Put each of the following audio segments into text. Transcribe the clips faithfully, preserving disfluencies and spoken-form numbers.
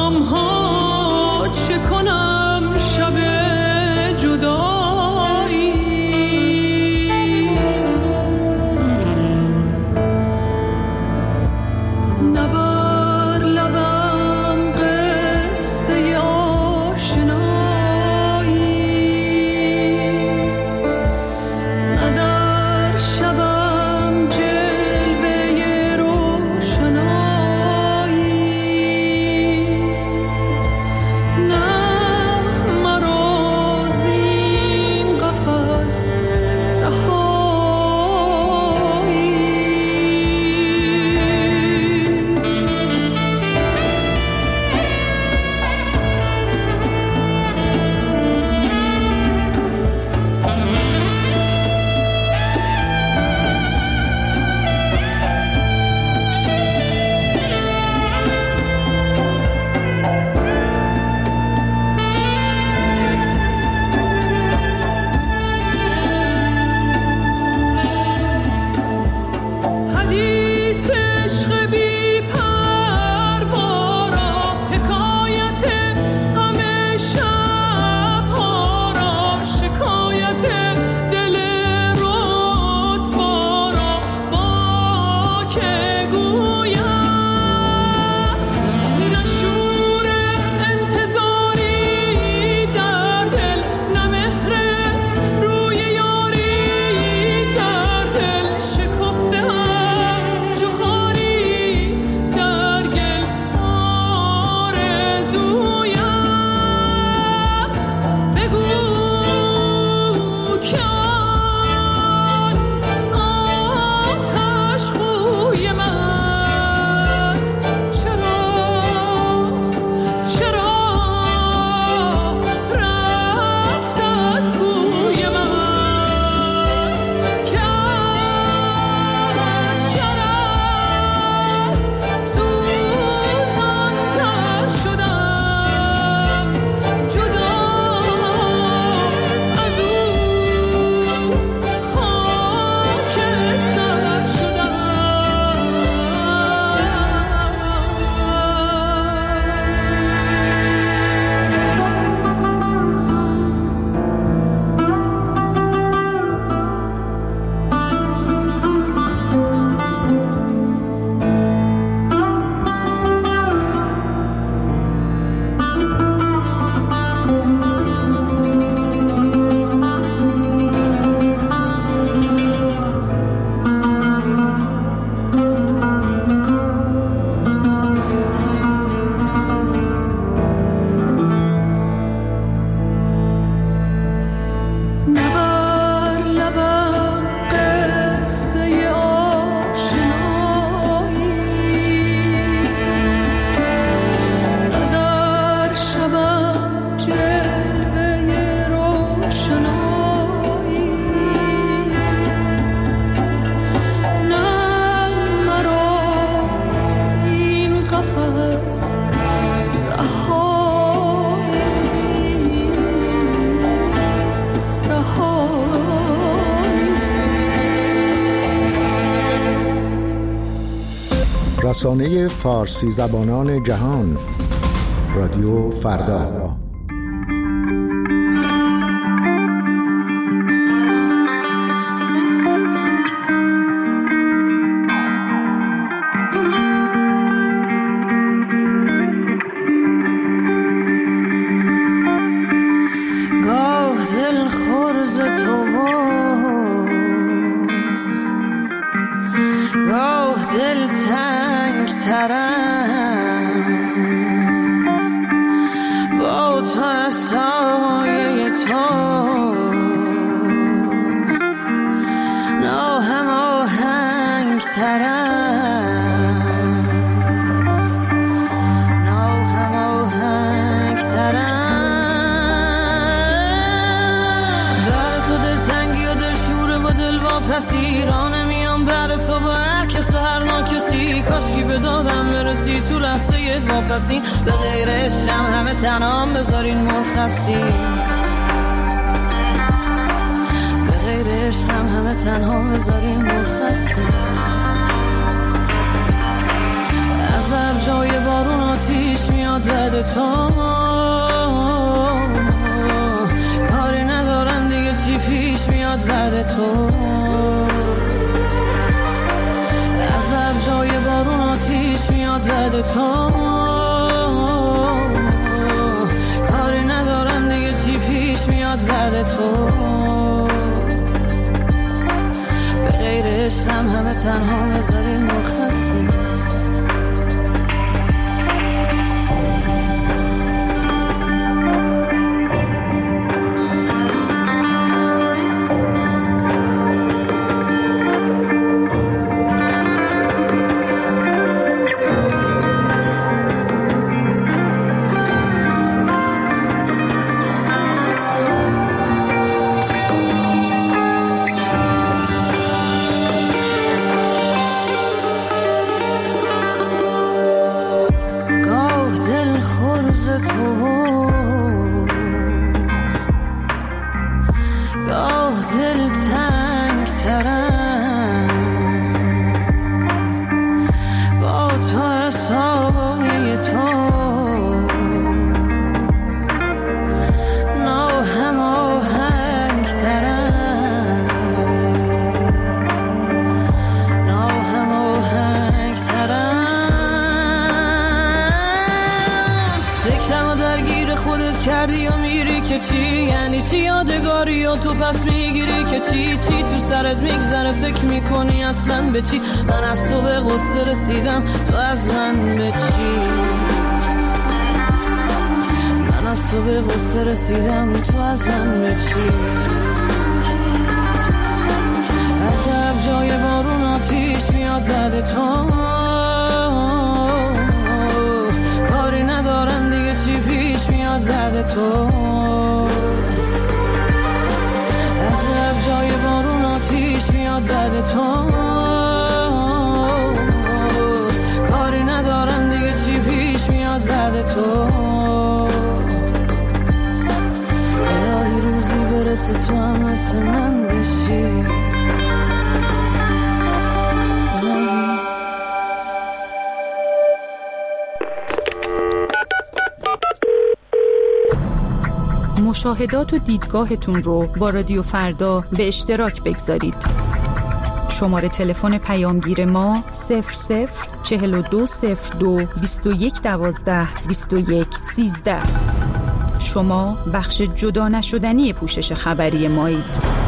غم‌ها چه کنم شب جدایی نبر لبم قصه آشنایی نه در شبم جلوه روشنایی نه مرا زین قفس رهایی حدیث عشق بی پروا را حکایت غم شب‌ها را شکایت دل رسوا را با که گویم نه شور انتظاری در دل نه مهر روی یاری در دل شکفته‌ام چو خاری در گل آرزویم بگو که آن آتش خوی من چرا چرا رفت از کوی من که از شرم سوزان‌تر شدم جدا از او خاکستر شدم نبر لبم قصه آشنایی نه در شبم جلوه روشنایی نه مرا زین قفس رهایی رسانه فارسی زبانان جهان رادیو فردا. گاه دل خرز تو گاه دل تنگ ترم با تو از سایه تو ناهم آهنگ ترم ناهم آهنگ ترم در تو دل تنگی و دل شوره و دل واپسی را نمیام بر تو با هر کس و هر ناکسی کاشکی به دادم برسی تو لحظه واپسی به غیر عشقم همه تنام بذارین مرخصی به غیر عشقم همه تنها بذارین مرخصی از هر جای بارون آتیش میاد میاد بعد تو، کاری ندارم دیگه چی پیش میاد بعد تو، عذاب جای بارون آتیش میاد بعد تو، کاری ندارم دیگه چی پیش میاد بعد تو، به غیر عشقم همه تنها بذاری مرخصی. کردی و میری که چی؟ یعنی چی یادگاری و تو پس میگیری که چی؟ چی تو سرت میگذره فکر میکنی اصلا به چی؟ من از تو به قصه رسیدم تو از من به چی؟ من از تو به قصه رسیدم تو از من به چی؟ عجب جای بارون آتیش میاد بعد تو، کاری ندارم دیگه چی پیش میاد بعد تو، عجب جای بارون آتیش میاد بعد تو، کاری ندارم دیگه چی پیش میاد بعد تو، الهی روزی برسه تو هم مثل من بشی. مشاهدات و دیدگاهتون رو با رادیو فردا به اشتراک بگذارید. شماره تلفن پیامگیر ما صفر صفر چهل و دو صفر دو بیست و یک دوازده بیست و یک سیزده. شما بخش جدا نشدنی پوشش خبری مایید.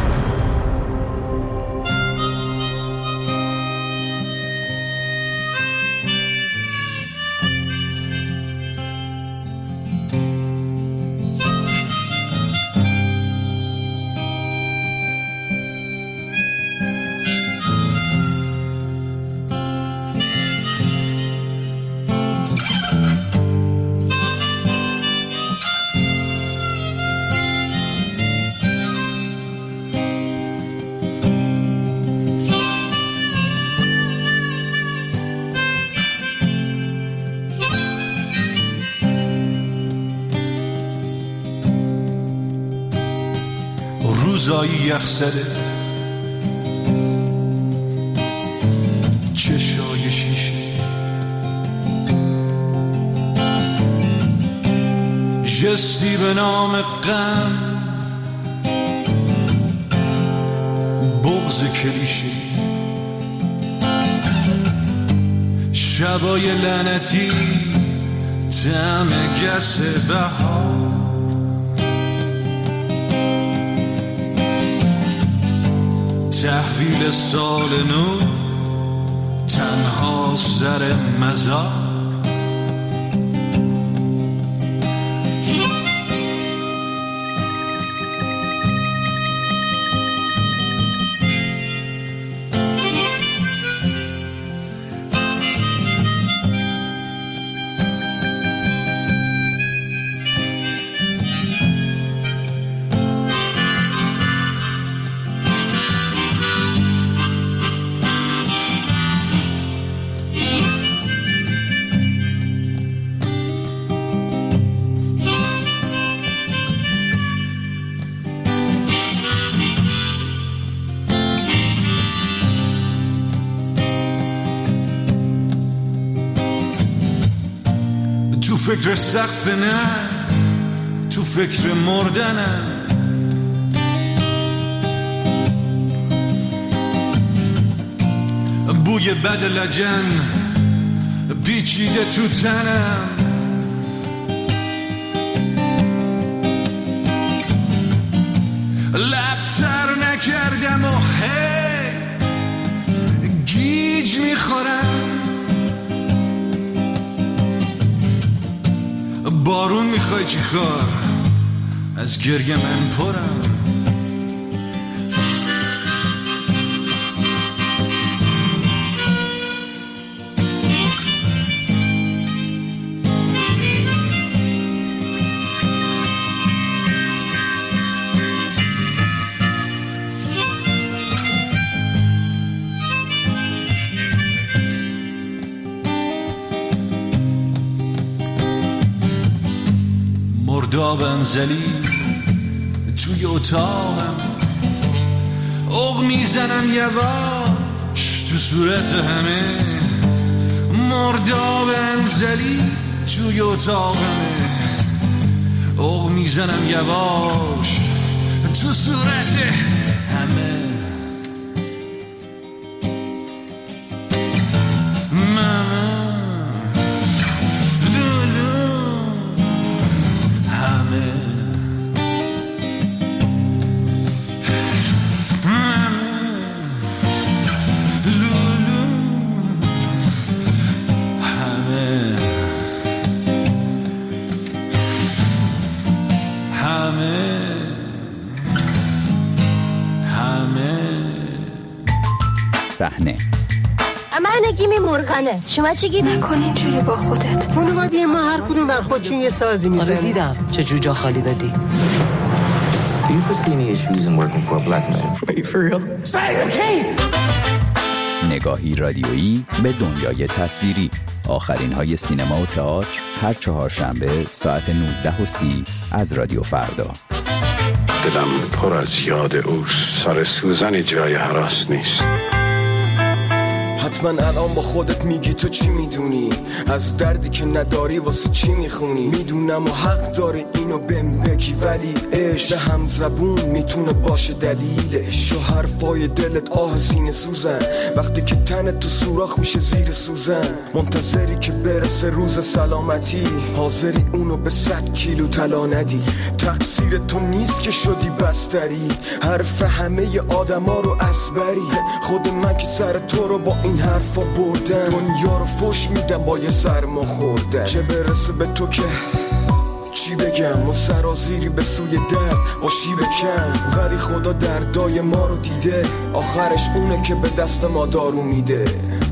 روزایی یخزده چشای شیشه، جستی به نام غم، بغض کلیشه، شبای لعنتی طعم گس بهار، تحویل سال نو تنها سر مزار، فکر سقف نه، تو فکر مردنم. بوی بد لجن پیچیده تو تنم. لبتر نکردم و هی گیج میخورم. بارون میخوای چی کار؟ از گرگم من پرم. مردابن زلی توی اتاقم، اغ میزنم یواش تو صورت همه. مردابن زلی توی اتاقم، اغ میزنم یواش تو صورت همه. صحنه من نگیمی مرغنه. شما چی گیری؟ نکن اینجوری با خودت. خانواده ما هر کدوم بر خودشون یه سازی میزنه. آره دیدم چه جوجا خالی دادی. Do you foresee any issues in working for a black man? Wait, for real? نگاهی رادیویی به دنیای تصویری. آخرین های سینما و تئاتر هر چهارشنبه ساعت نوزده و سی از رادیو فردا. دلم پر از یاد اوست، سر سوزن جای هراس نیست. حتما الان با خودت میگی تو چی میدونی از دردی که نداری واسه چی میخونی. میدونم و حق داری اینو بهم بگی، ولی عشق هم زبون میتونه باشه دلیلش. و حرفای دلت آه سینه سوزن وقتی که تنت تو سوراخ میشه زیر سوزن. منتظری که برسه روز سلامتی، حاضری اونو به صد کیلو طلا ندی. تقصیر تو نیست که شدی بستری، حرف همه آدما رو اسبری. خود من که سر تو رو با این حرفا بردن، دنیا رو فش میدم با یه سرما خوردن. چه برسه به تو که چی بگم، و سرازیری به سوی در با شیب کم. ولی خدا دردای ما رو دیده، آخرش اونه که به دست ما دارو میده.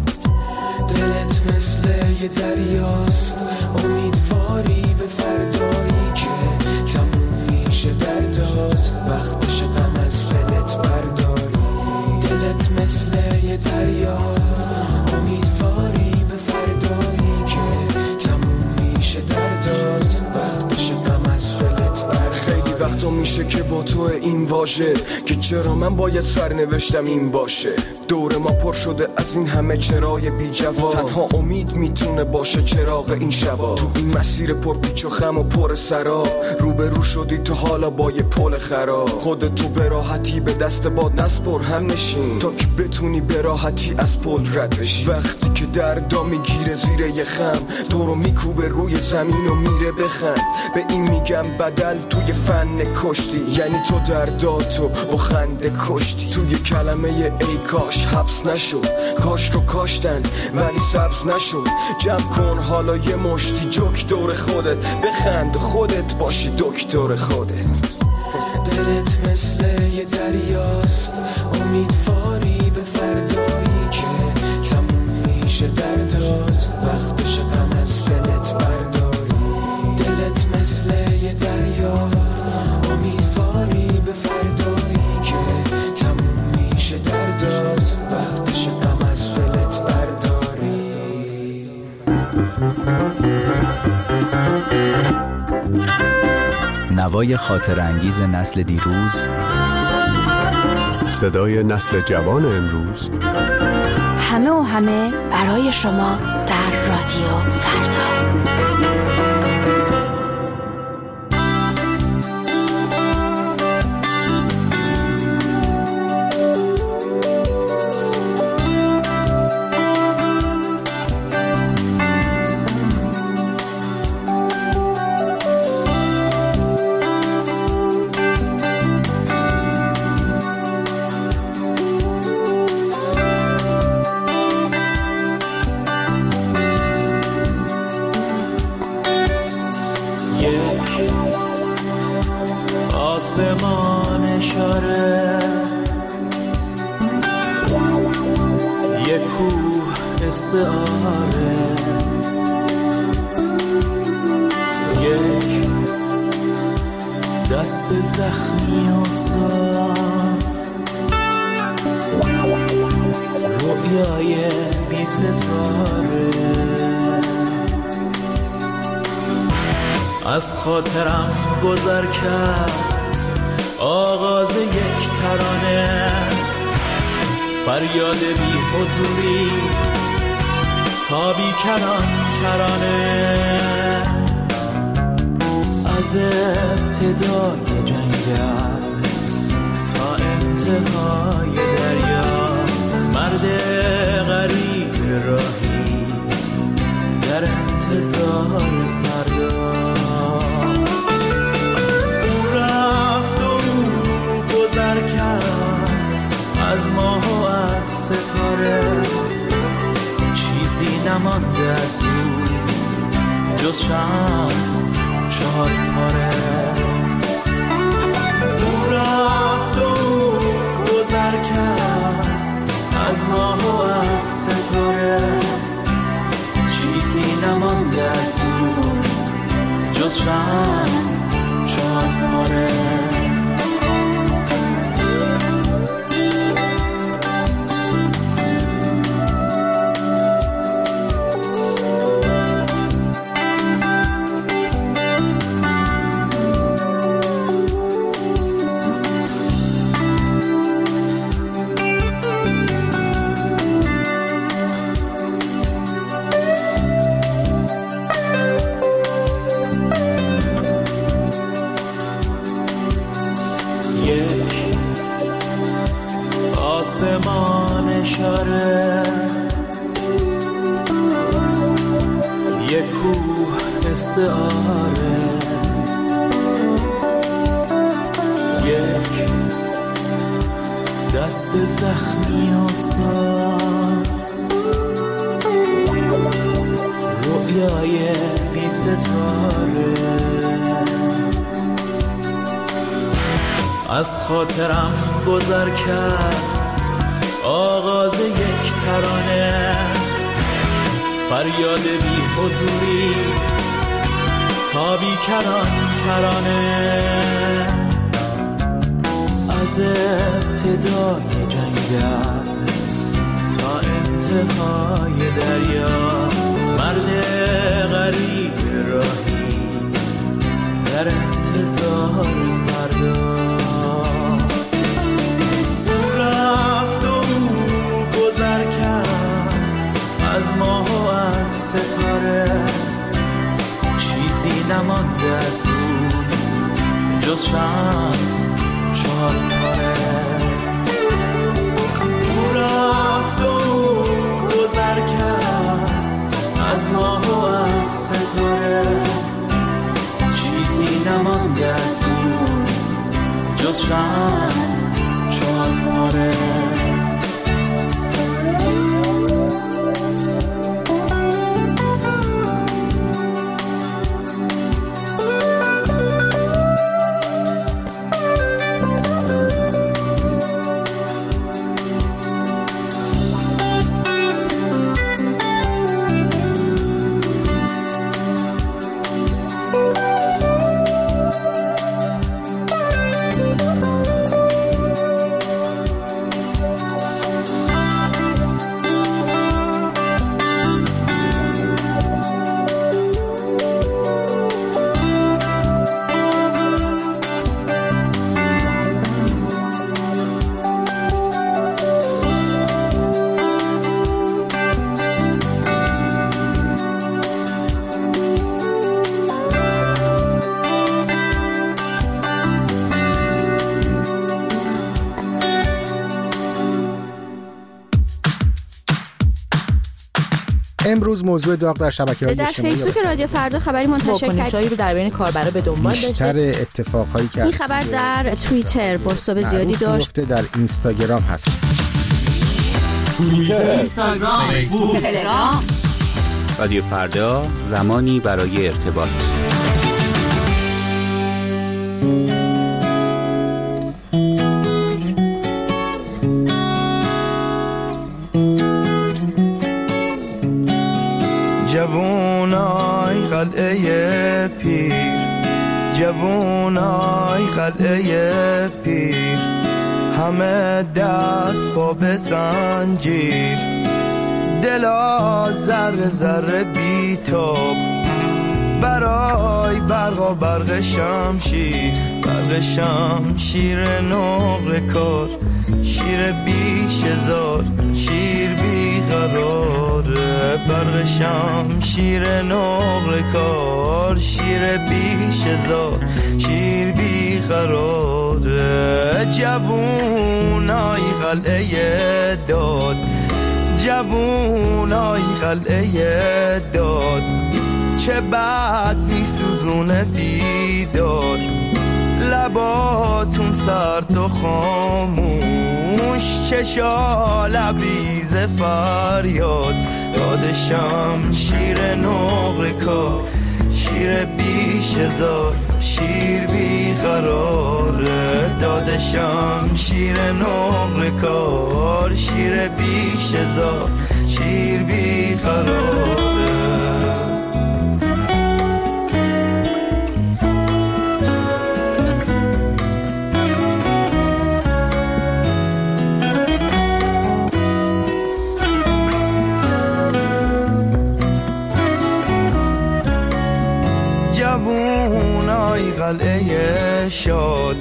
دلت مثل یه دریاست، امیدواری به فردایی که تموم میشه دردات. وقتش غم از دلت برداری. دلت مثل یه دریاست، امیدواری به فردایی که تموم میشه دردات. وقتش غم از دلت برداری. خیلی وقتا میشه که با تو این واژه که چرا من باید سرنوشتم این باشه. دور ما پر شده از این همه چرای بی جواب، تنها امید میتونه باشه چراغ این شبا. تو این مسیر پر پیچ و خم و پر سراب، روبرو شدی تو حالا با یه پل خراب. خودتو به راحتی به دست باد نسپر، هم نشین تا که بتونی به راحتی از پل رد بشی. وقتی که دردا میگیره زیر یه خم، تو رو میکوبه روی زمین و میره بخند. به این میگم بدل توی فن کشتی، یعنی تو درداتو با خنده کشتی. توی کلمه ای کاش حبس نشد، کاش رو کاشتن ولی سبز نشد. جمع کن حالا یه مشتی جوک دور خودت، بخند خودت باشی دکتر خودت. دلت مثل یه دریاست، امیدواری به فردایی که تموم میشه دردات. وقتش غم از دلت برداری. دلت مثل یه دریاست، امیدواری به فردایی که تموم میشه دردات. وقتش غم از دلت برداری. نوای خاطر انگیز نسل دیروز، صدای نسل جوان امروز. همه و همه برای شما در رادیو فردا. آسمان اشاره یک کوه استعاره یک دست زخمی و ساز رویای بی ستاره از خاطرم گذر کرد آغاز یک ترانه فریاد بی حضوری تا بی کران کرانه از ابتدای جنگل تا انتهای دریا مرد غریب راهی در انتظار فردا او رفت و او گذر کرد از ماه و از ستاره چیزی نمانده از او جز چند چهار پاره او رفت و او گذر کرد از ماه و از ستاره چیزی نمانده از او جز چند چهار پاره آسمان اشاره یک کوه استعاره یک دست زخمی و ساز رویای بی ستاره از خاطرم گذر کرد آغاز یک ترانه فریاد بی حضوری تا بی کران کرانه از ابتدای جنگل تا انتهای دریا مرد غریب راهی در انتظار فردا گذر کرد از ماه و از ستاره چیزی نمانده از او جز چند چهار پاره او رفت و گذر کرد از ماه و از ستاره چیزی نمانده از او جز چند چهار پاره امروز موضوع داغ در شبکه‌های اجتماعی در فیسبوک رادیو فردا خبری منتشر کرد. واکنش‌هایی رو در بین کاربرا به دنبال داشته. بیشتر اتفاقایی که این خبر در توییتر بازتاب زیادی داشت. در اینستاگرام هست. توییتر، اینستاگرام، فیسبوک، تلگرام. رادیو فردا، زمانی برای ارتباط. جوونای قلعه پیر، همه دست با به زنجیر، دلا ذره ذره بیتاب برای برق و برق شمشیر، برق شمشیر نقره کار، شیر بیش هزار، شیر بی قراره، برق شمشیر نقره کار، شیر بیش هزار، شیر بی قراره. جوونای قلعه داد، جوونای قلعه داد، چه بد میسوزونه بیداد، لباتون سرد و خاموش، چشا لبریز فریاد، داد شمشیر نقره کار، شیر بیش هزار، شیر بی قراره، داد شمشیر نقره کار، شیر بیش هزار، شیر بی قراره. جوونای قلعه شاد،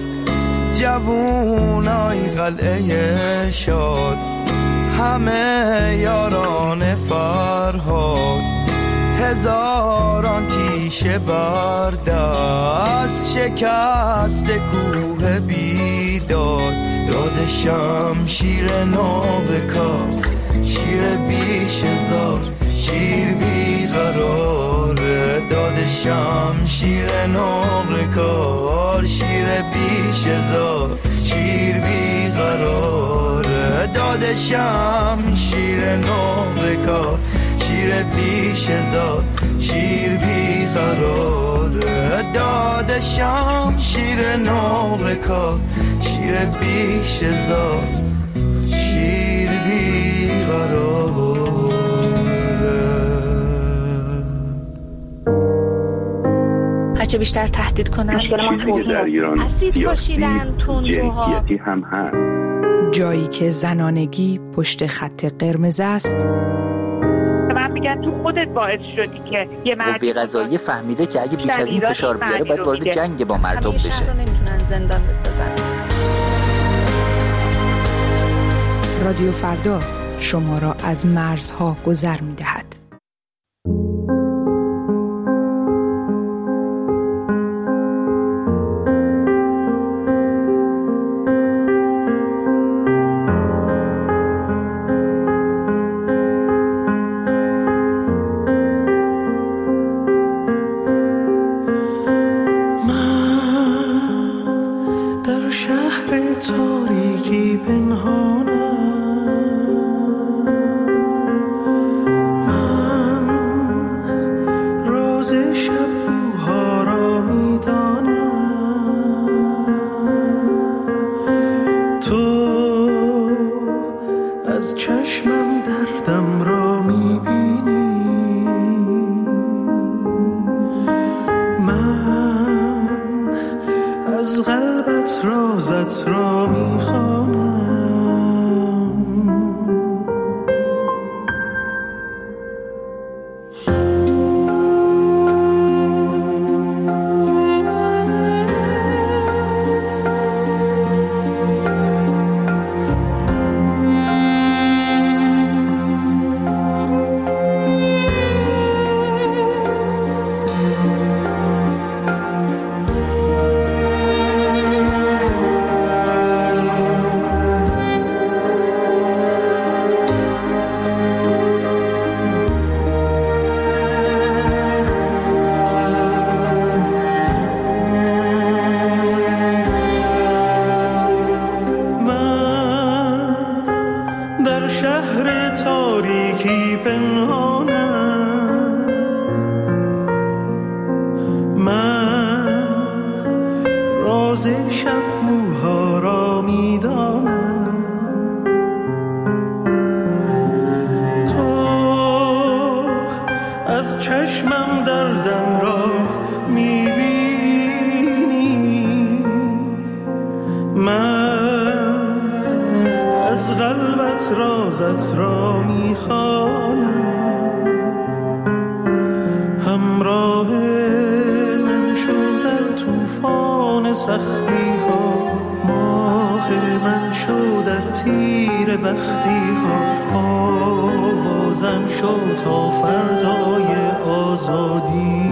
جوونای قلعه شاد، همه یاران فرهاد، هزاران تیشه بردست، شکست کوه بیداد، داد شمشیر نقره کار، شیر بیش هزار، شیر بی قراره، داد شمشیر نقره کار، شیر بیش هزار، شیر بی قراره، داد شمشیر نقره کار، شیر بیش هزار، شیر بی قراره، داد شمشیر نقره کار، شیر بیش هزار، شیر بی قراره. هرچه بیشتر تهدید کنن چیزی در ایران اسید پاشیدن تندروها هم هست. جایی که زنانگی پشت خط قرمز است. من میگن تو خودت باعث شدی که یه مردی قوه قضاییه فهمیده که اگه بیش از این فشار بیاره باید وارد جنگ با مردم بشه. نمیتونن زندان بسازن. رادیو فردا شما را از مرزها گذر می‌دهد. چشمم دردم را میبینی، دلت رازت را میخوانم، همراه من شو در طوفان سختی ها، ماه من شو در تیر بختی ها، آوازم شو تا فردای آزادی.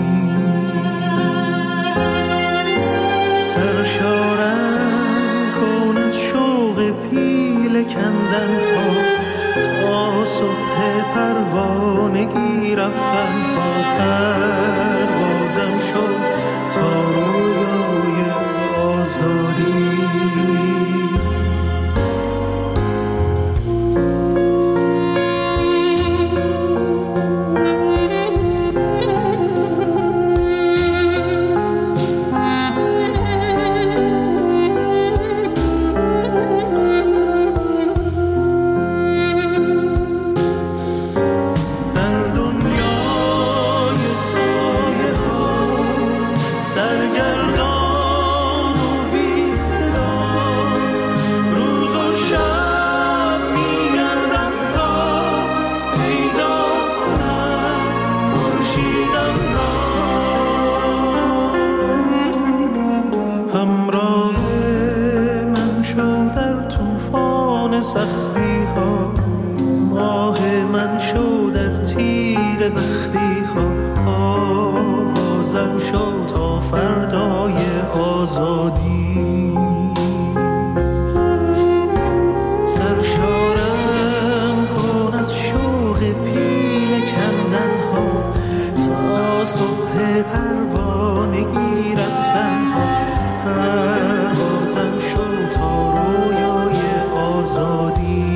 سرشارم کن از شوق پیل کندن ها، تا صبح پروانگی رفتن ها، پروازم شو تا رویای آزادی. سختی ها، ماه من شو در تیر بختی ها، آوازم شو تا فردای آزادی. سرشارم کن از شوق پیل کندن ها، تا صبح پروانگی رفتن ها، پروازم شو تا رویای آزادی.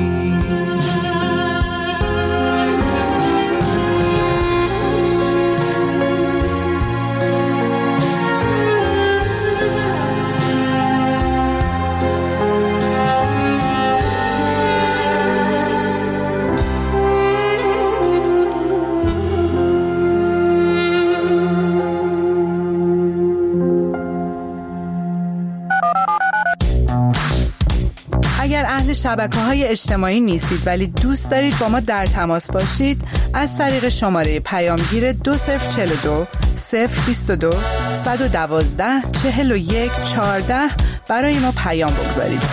اگر اهل شبکه‌های اجتماعی نیستید ولی دوست دارید با ما در تماس باشید، از طریق شماره پیامگیر دو صفر چهل و دو صفر بیست و دو صد و دوازده چهل و یک چهارده برای ما پیام بگذارید.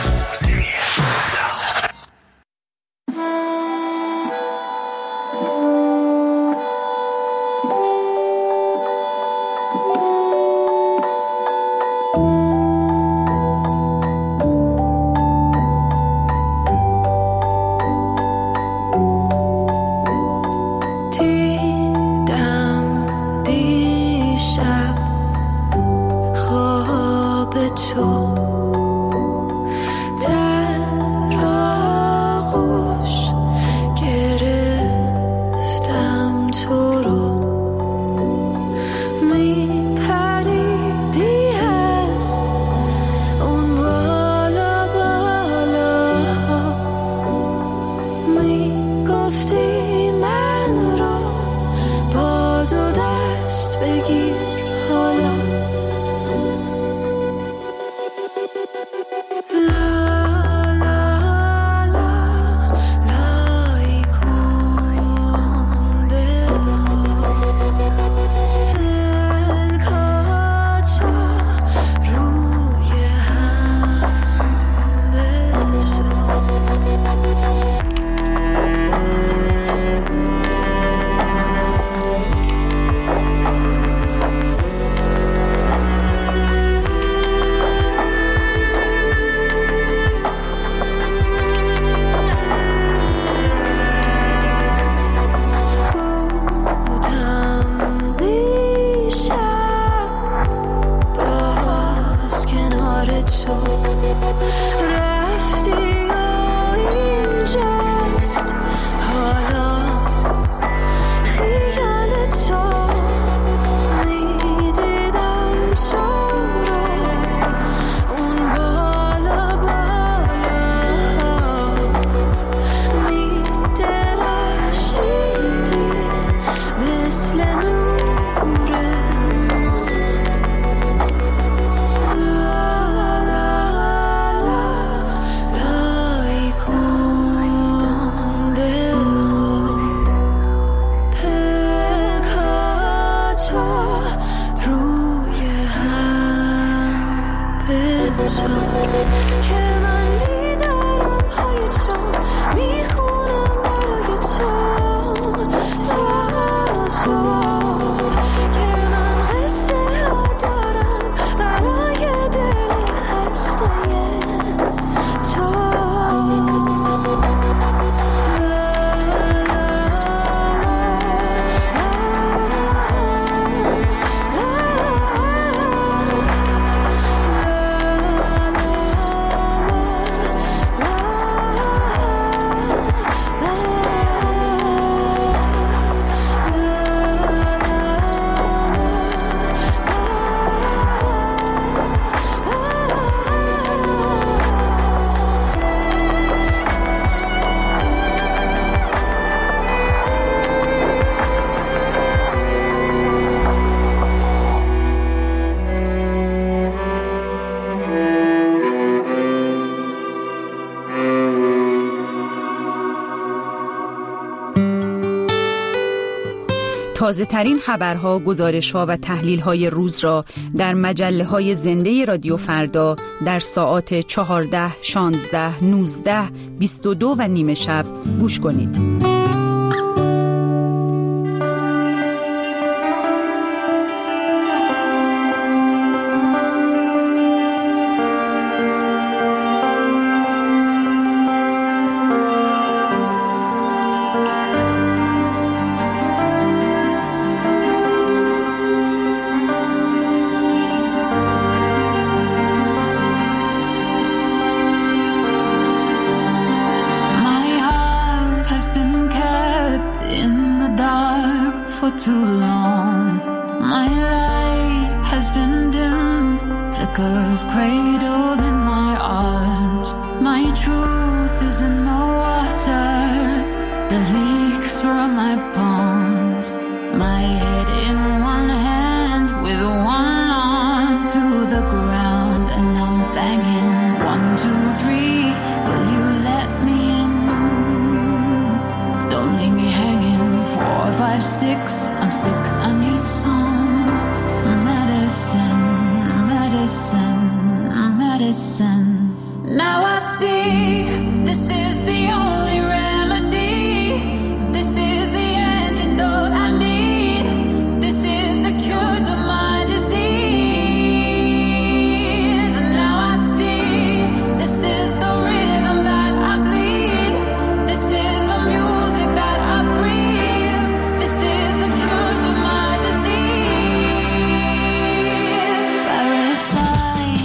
تازه ترین خبرها، گزارش‌ها و تحلیل‌های روز را در مجله‌های زنده رادیو فردا در ساعات چهارده، شانزده، نوزده، بیست و دو و نیمه شب گوش کنید. Too long, my light has been dimmed, flickers cradled in my arms. My truth is in the water that leaks from my palms. My head in one hand with one arm to the ground, and I'm banging one, two, three. Will you let me in? Don't leave me hanging. Four, five, six. I'm sick, I need some medicine, medicine, medicine. Now I see this is the only remedy. This is the antidote I need. This is the cure to my disease. And now I see this is the rhythm that I bleed. This is the music that I breathe. This is the cure to my disease. Parasite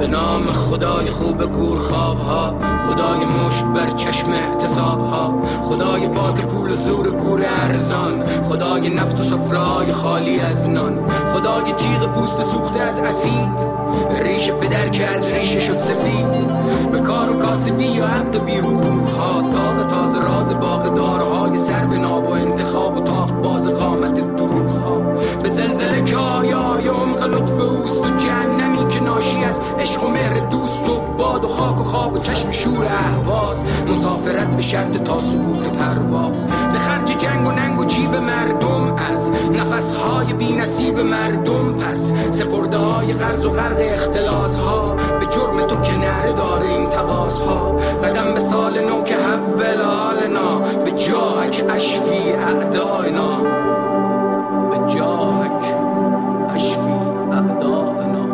به نام خدای خوب گورخواب ها، خدای مشت بر چشم احتساب ها، خدای باد پول و زور گور ارزان، خدای نفت و سفره‌های خالی از نان، خدای جیغ پوست سوخته از اسید، ریش پدر که از ریشه شد سفید، به کار و کاسبی یا عقد و بیهوق ها، داغ تازه راز باغ دارهای سر به ناب و انتخاب و تاخت باز قامت دروغ ها، به زلزله که آیای عمق لطف اوست و جهنمی که ناشی از عشق و مهر دوست و باد و خاک و خواب و چشم شور اهواز، مسافرت به شرط تا سقوط پرواز، به خرج جنگ و ننگ و جیب مردم از نفسهای بی نصیب مردم، پس سپرده های قرض و غرق اختلاس ها، به جرم تو که نهره داره این تقاس ها، قدم به سال نو که حول حالنا، به جاهک اشفی اعداینا، به جاهک اشفی اعداینا.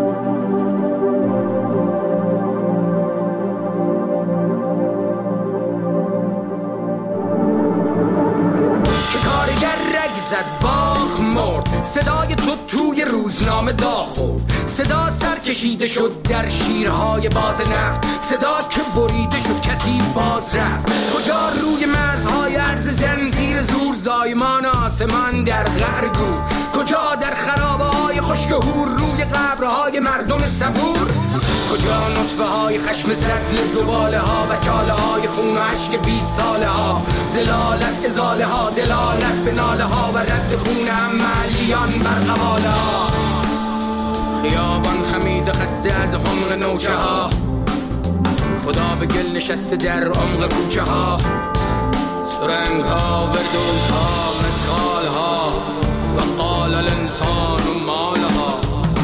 که کارگر رگ زد باخ مرد، صدای تو توی روزنامه داغ خورد، صدا سر کشیده شد در شیرهای باز نفت، صدا که بریده شد کسی باز رفت، کجا روی مرزهای عرض زنزیر زور زایمان آسمان در قعر گور، کجا در خرابه های خشک هور روی قبرهای مردم صبور، کجا نطفه های خشم سطل زباله ها و چاله های خون و عشق بیست ساله ها، زلالت ازاله ها، دلالت به ناله ها و رد خون عملیان بر قواله ها، خیابان خمید خسته از عمق نوچه ها، خدا به گل نشسته در عمق کوچه ها، سرنگ ها وردوز ها مسخال ها و قال الانسان و مال ها.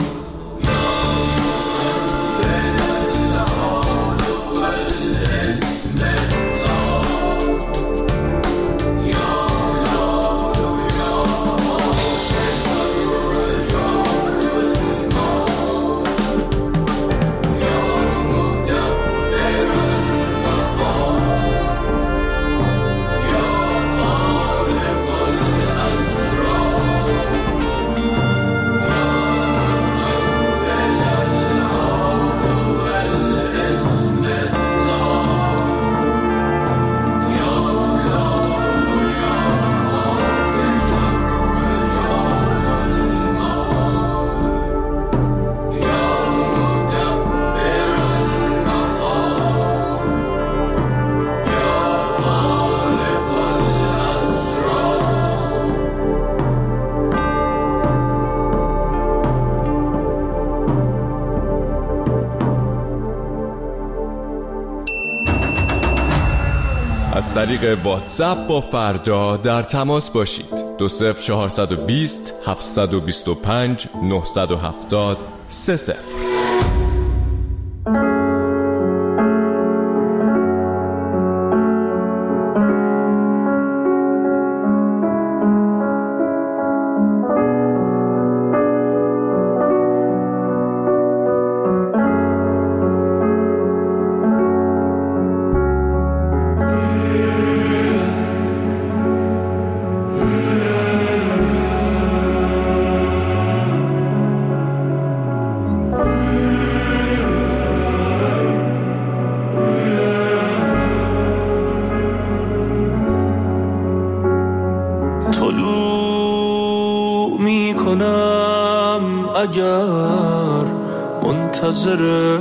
از طریق واتساپ با فردا در تماس باشید. دو صفر چهارصد و بیست هفتصد و بیست و پنج نهصد و هفتاد سه صفر. اگر منتظر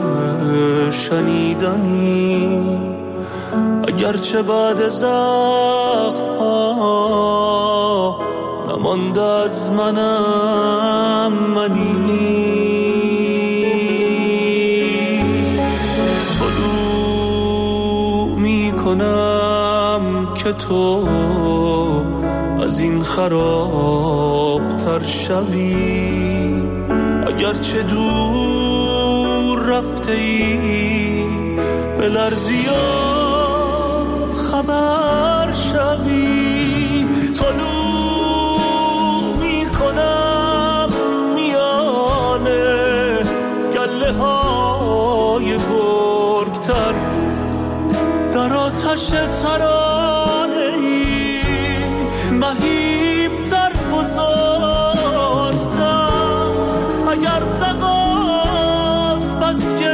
شنیدنی، اگرچه بعد زخم ها نمانده از منم منی، طلوع می کنم که تو از این خراب تر شوی، اگرچه دور رفته ای بلرزی یا خبر شوی، طلوع می کنم میانه گله های گرگتر، در آتش ترانه ای مهیبتر بزرگتر، اگر تقاس بس که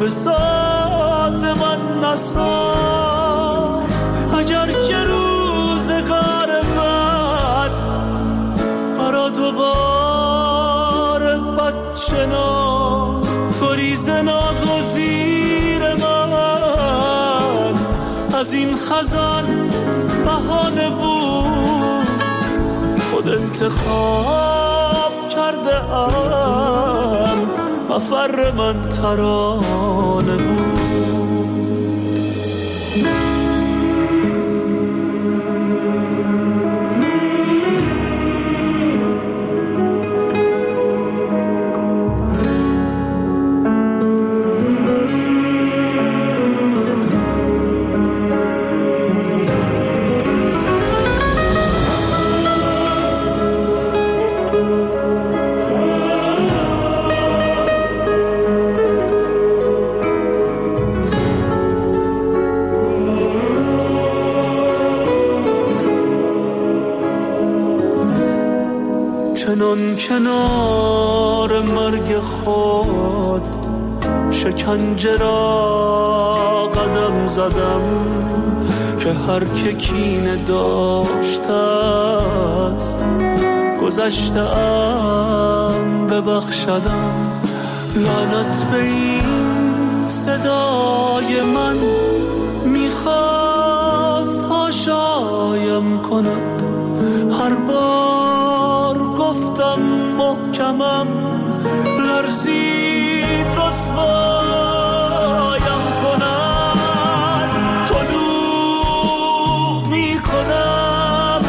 به ساز من نساخت. اگر که روزگار بد مرا دوباره بدشنا، گریز ناگزیر من از این خزان بهانه بود. خود انتخاب کرده ام، مفر من ترانه بود. چنان کنار مرگ خود شکنجه را قدم زدم، که هر که کینه داشته است گذشته ام ببخشدم. لعنت به این صدای من میخواست هاشایم کند. هر بار گفتم محکمم، لرزید رسوایم کند. طلوع میکنم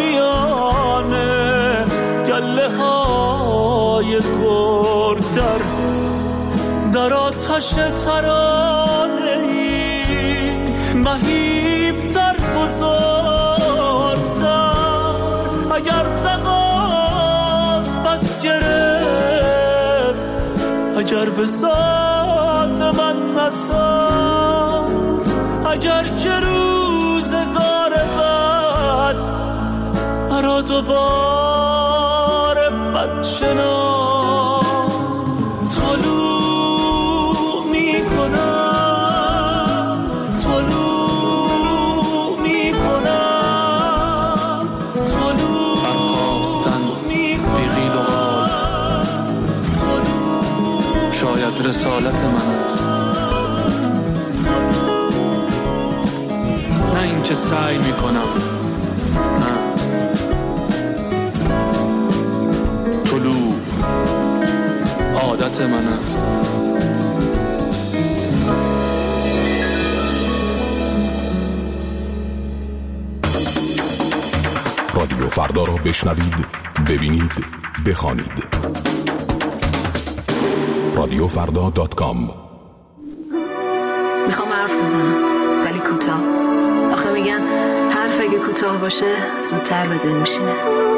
میانه گله های گرگ در در آتش ترانه ای، مهیب در بزرگتر. اگر تقاس پس گرفت، اگر به ساز من نساخت، اگر که روزگار بد مرا دوباره بد شناخت. طلوع میکنم، طلوع میکنم، طلوع برخواستن بیغیل و غال شاید رسالت من است، نه این که سعی میکنم. نه، طلوع عادت من است. رادیو فردا را بشنوید، ببینید، بخوانید. رادیو فردا دات کام. میخوام حرف بزنم ولی کوتاه. آخه میگن حرف اگه کوتاه باشه زودتر به دل میشینه.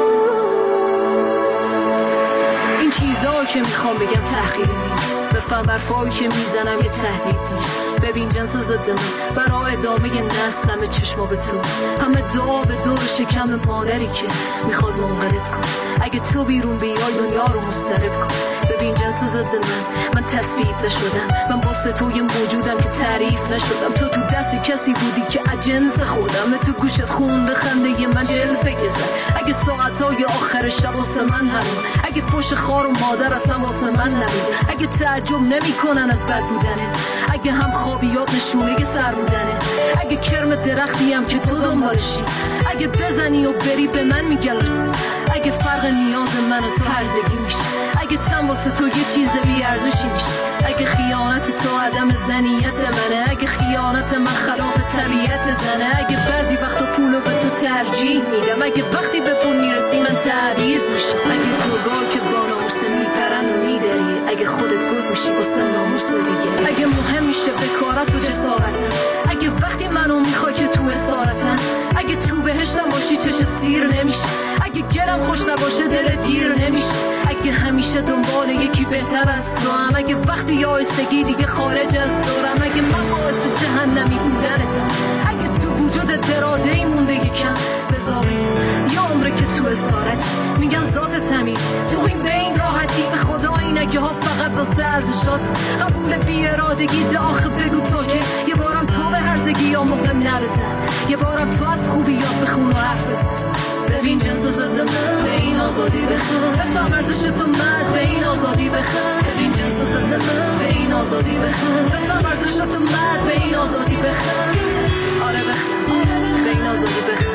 این چیزا که میخوام بگم تحقیر نیست، بفهم برفایی که میزنم یه تهدید نیست. ببین جنس ضد من برا ادامه نسلم، چشما به تو همه دعا به دور شکم مادری که میخواد منقلب کن. اگه تو بیرون بیای دنیا رو مضطرب کن. ببین جنس ضد من من تصفیه نشدم، من واسه تو یه موجودم که تعریف نشدم. تو تو دست کسی بودی که اجنس خودم، تو گوشت خونده خنده ی من جلفه گذر. اگه ساعتای آخر شب واسه من هرون، اگه فوش خار و مادر اصلا واسه من نبود، اگه تعجب نمی کنن از بد بودنه، اگه هم خوابیات نشونه سر بودنه، اگه کرم درختیم که تو دنبالشی، اگه بزنی و بری به من میگلر، اگه فرق نیاز من و تو هرزگی میشه، اگه تن واسه تو یه چیز بی ارزشی میشه، اگه خیانت تو عدم زنیت منه، اگه خیانت من خلاف طبیعت زنه، اگه بعضی وقتا پولو به تو ترجیح میدم، اگه وقتی به پول میرسی من تعویض میشم، اگه گرگا که با ناموس میپرند و میدری، اگه خودت گرگ میشی واسه ناموس دیگه، اگه مهم میشه بکارت و جسارتم، اگه وقتی منو میخوای که تو اسارتم، اگه تو بهشتم باشی چش سیر نمیشه، اگه گلم خوش نباشه دلت گیر نمیشه، اگه همیشه دنبال یکی بهتر از تو هم، اگه وقتی یایستگی دیگه خارج از دورم، اگه من باعث جهنمی بودنتم، اگه تو وجودت دراده‌ای مونده یکم بذار بگم یا عمره که تو اسارت میگن ذات تمیم، تو این بین راحتی به خدا این اگه ها فقط واسه ارزشات قبول بی ارادگی ده آخه بگو تو که یه بارم تو به هرزگی یا مهم نرسن یه بارم تو از خوبیات بخون و حرف بزن ببین جنس زده من به این آزادی بخون بفهم ارزش تو مرد به این آزادی بخون ببین جنس زده من به این آزادی بخون بفهم ارزش تو مرد به این آزادی بخون آره بخون به این آزادی بخون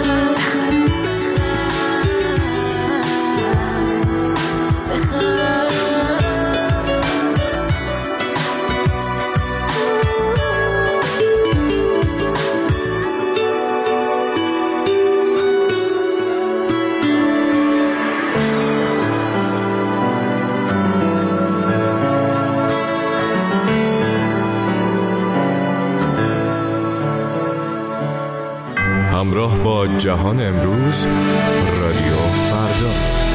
همراه با جهان امروز رادیو فردا.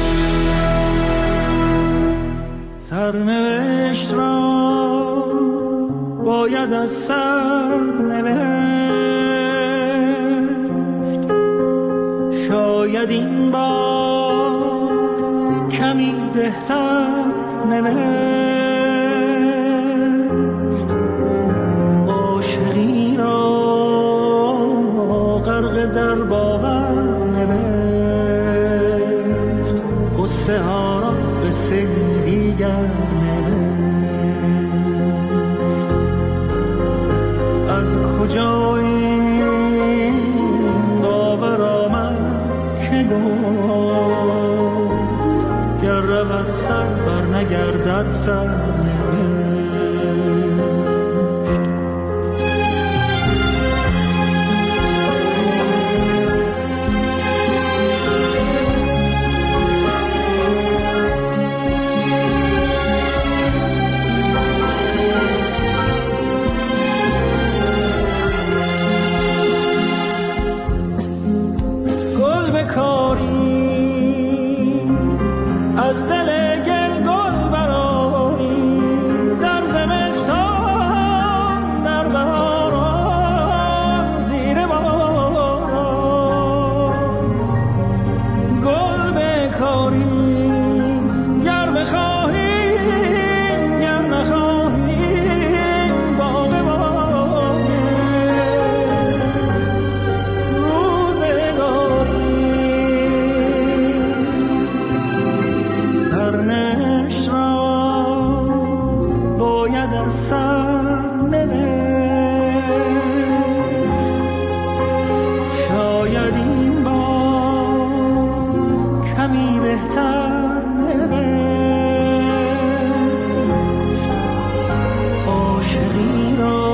سرنوشت را باید از سر نوشت، شاید این بار کمی بهتر نوشت، عاشقی را غرق در باور نوشت، قصه ها را به سری دیگر نوشت. از کجا این باور آمد که گفت گر رود سر بر نگردد سر نوشت. از دل گل گل برآری در زمستان در بهاران زیر باران، گل بکاری گر بخواهیم گر نخواهیم باغ باغ روزگاری. سرنوشت را باید از سر نوشت، شاید این بار کمی بهتر نوشت، عاشقی را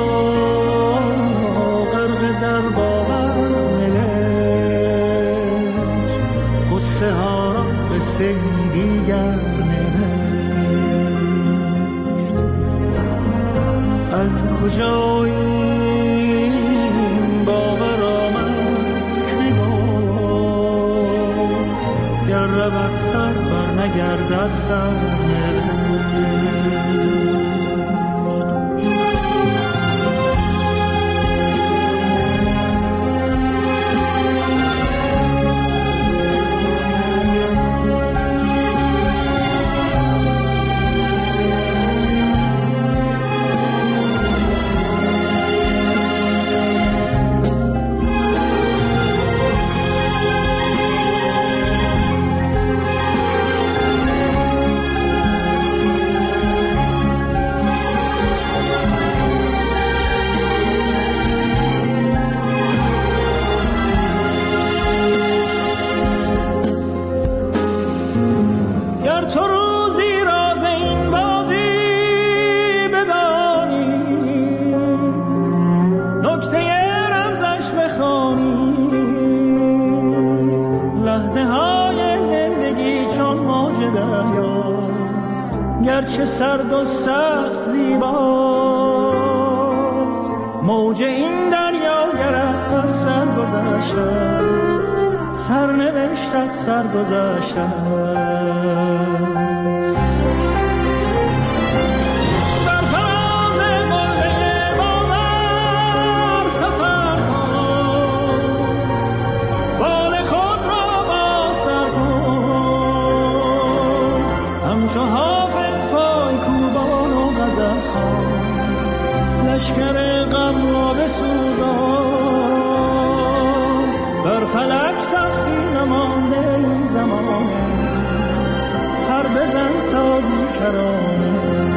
غرق در باور نوشت، قصه ها را به سری دیگر از کجا این باور آمد که گفت گر رود سر بر نگردد سر گرچه سرد و سخت زیباست، موج این دریا گرت از سر گذشته سر نوشتت سر گذشته. در فراز قله باور سفر کن، بال خود را باز سر کن، همچو حافظ پای کن بخوان لشکر غم را بسوزان بر فلک سختی نمانده این زمانه هر بزن تا بیکرانه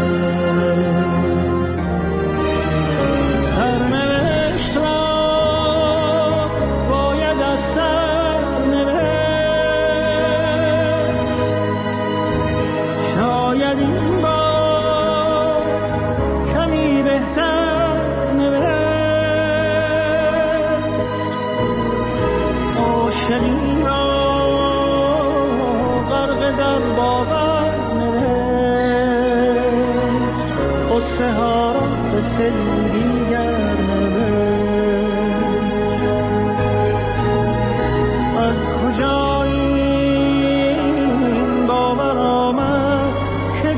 سرنوشت را باید از سر نوشت شاید این بار کمی بهتر نوشت عاشقی را غرق در باور نوشت قصه ها را به سری دیگر نوشت از کجا این باور آمد که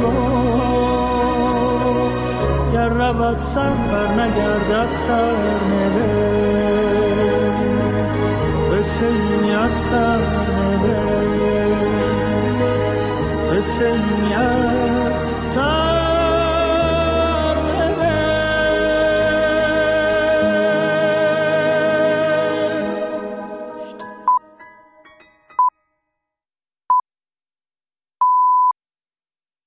گفت گر رود سر بر نگردد سر نوشت قصه ای از سر نوشت قصه ای از سر